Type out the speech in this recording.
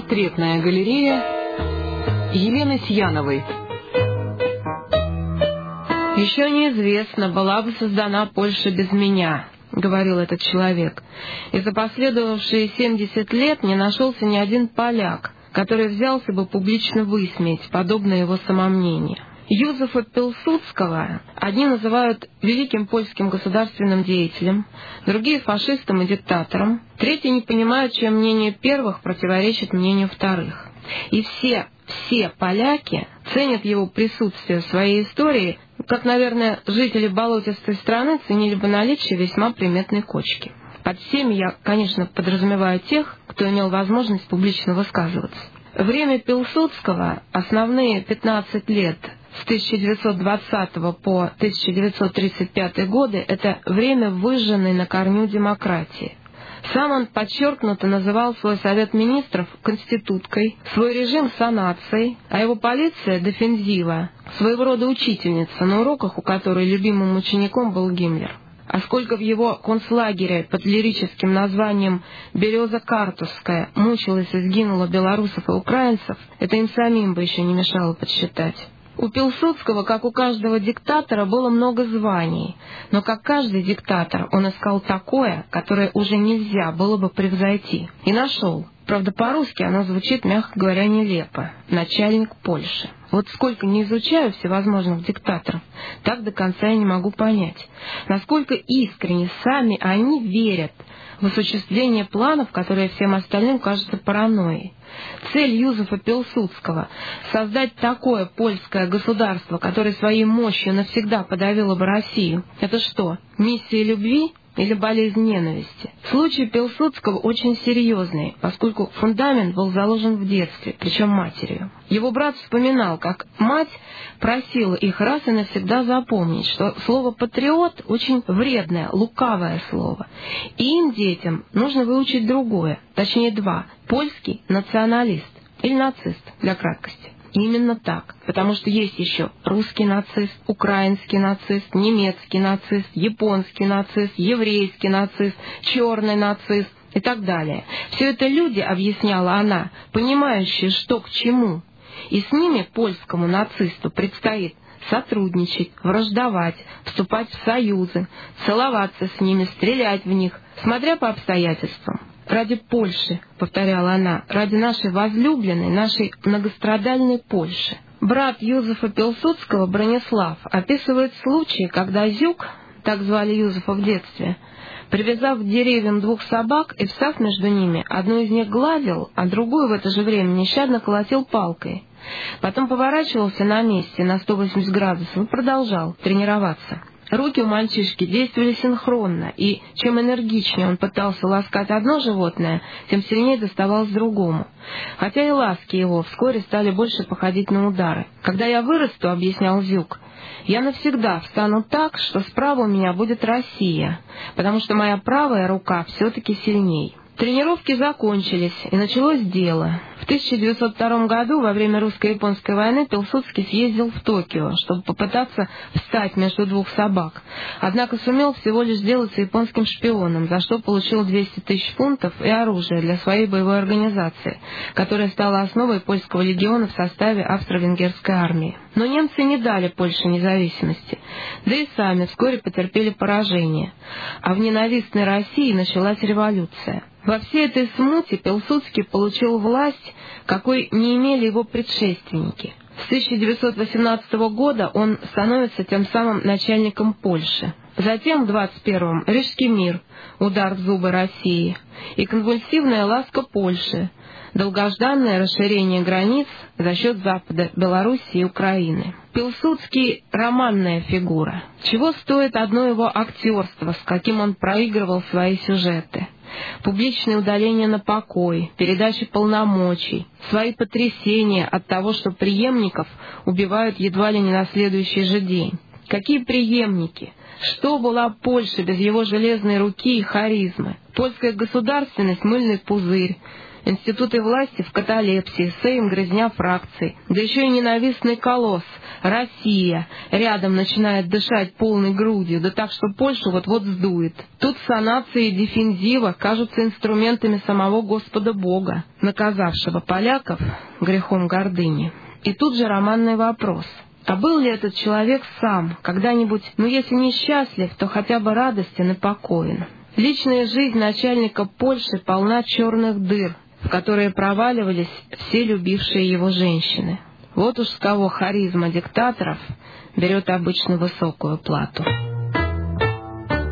Портретная галерея Елены Сьяновой. «Еще неизвестно, была бы создана Польша без меня», — говорил этот человек. «И за последовавшие 70 лет не нашелся ни один поляк, который взялся бы публично высмеять подобное его самомнение». Юзефа Пилсудского одни называют великим польским государственным деятелем, другие — фашистом и диктатором, третьи не понимают, чем мнение первых противоречит мнению вторых. И все поляки ценят его присутствие в своей истории, как, наверное, жители болотистой страны ценили бы наличие весьма приметной кочки. Под всеми я, конечно, подразумеваю тех, кто имел возможность публично высказываться. Время Пилсудского, основные 15 лет, с 1920 по 1935 годы, это время выжженной на корню демократии. Сам он подчеркнуто называл свой Совет Министров конституткой, свой режим санацией, а его полиция — дефензива, своего рода учительница, на уроках у которой любимым учеником был Гиммлер. А сколько в его концлагере под лирическим названием «Береза Картузская» мучилось и сгинуло белорусов и украинцев, это им самим бы еще не мешало подсчитать. У Пилсудского, как у каждого диктатора, было много званий, но как каждый диктатор он искал такое, которое уже нельзя было бы превзойти. И нашел. Правда, по-русски оно звучит, мягко говоря, нелепо. Начальник Польши. Вот сколько не изучаю всевозможных диктаторов, так до конца я не могу понять, насколько искренне сами они верят в осуществление планов, которые всем остальным кажутся паранойей. Цель Юзефа Пилсудского — создать такое польское государство, которое своей мощью навсегда подавило бы Россию. Это что, миссия любви или болезнь ненависти? Случай Пилсудского очень серьезный, поскольку фундамент был заложен в детстве, причем матерью. Его брат вспоминал, как мать просила их раз и навсегда запомнить, что слово «патриот» очень вредное, лукавое слово. И им, детям, нужно выучить другое, точнее два — польский националист или нацист для краткости. Именно так, потому что есть еще русский нацист, украинский нацист, немецкий нацист, японский нацист, еврейский нацист, черный нацист и так далее. Все это люди, объясняла она, понимающие, что к чему. И с ними польскому нацисту предстоит сотрудничать, враждовать, вступать в союзы, целоваться с ними, стрелять в них, смотря по обстоятельствам. «Ради Польши», — повторяла она, — «ради нашей возлюбленной, нашей многострадальной Польши». Брат Юзефа Пилсудского, Бронислав, описывает случай, когда Зюк, так звали Юзефа в детстве, привязав к деревьям двух собак и встав между ними, одну из них гладил, а другую в это же время нещадно колотил палкой. Потом поворачивался на месте на 180 градусов и продолжал тренироваться. Руки у мальчишки действовали синхронно, и чем энергичнее он пытался ласкать одно животное, тем сильнее доставалось другому. Хотя и ласки его вскоре стали больше походить на удары. «Когда я вырасту, — объяснял Зюк, — я навсегда встану так, что справа у меня будет Россия, потому что моя правая рука все-таки сильней». Тренировки закончились, и началось дело. В 1902 году, во время русско-японской войны, Пилсудский съездил в Токио, чтобы попытаться встать между двух собак. Однако сумел всего лишь сделаться японским шпионом, за что получил 200 тысяч фунтов и оружие для своей боевой организации, которая стала основой польского легиона в составе австро-венгерской армии. Но немцы не дали Польше независимости, да и сами вскоре потерпели поражение. А в ненавистной России началась революция. Во всей этой смуте Пилсудский получил власть, какой не имели его предшественники. С 1918 года он становится тем самым начальником Польши. Затем в 21-м Рижский мир, удар в зубы России, и конвульсивная ласка Польши, долгожданное расширение границ за счет Запада, Белоруссии и Украины. Пилсудский — романная фигура. Чего стоит одно его актерство, с каким он проигрывал свои сюжеты. Публичное удаление на покой, передача полномочий, свои потрясения от того, что преемников убивают едва ли не на следующий же день. Какие преемники? Что была Польша без его железной руки и харизмы? Польская государственность — мыльный пузырь, Институты власти в каталепсии, Сейм грязня фракций, да еще и ненавистный колосс, Россия, рядом начинает дышать полной грудью, да так, что Польшу вот-вот сдует. Тут санация и дефензива кажутся инструментами самого Господа Бога, наказавшего поляков грехом гордыни. И тут же романный вопрос. А был ли этот человек сам когда-нибудь, если не счастлив, то хотя бы радостен и покоен? Личная жизнь начальника Польши полна черных дыр, в которые проваливались все любившие его женщины. Вот уж с кого харизма диктаторов берет обычно высокую плату.